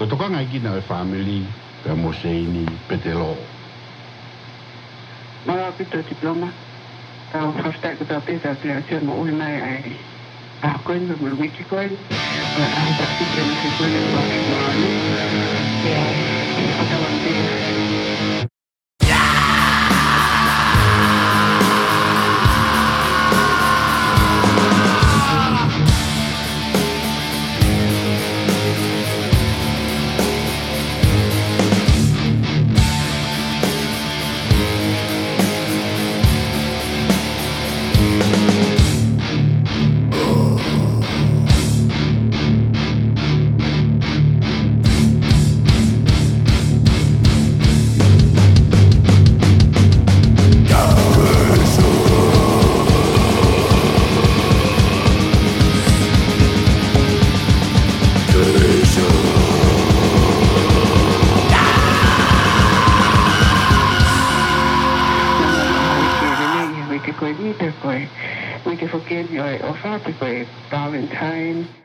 Kotokanga ikina family ka Moseini Petelo. Mga pito diploma. Tao hasta kita pita kreasyon mo unay ay ako yung nagulwiki ko ay ang taktikin si ko yung bakit mo ano. Kaya pagkawang din. We can forgive your offer, Valentine.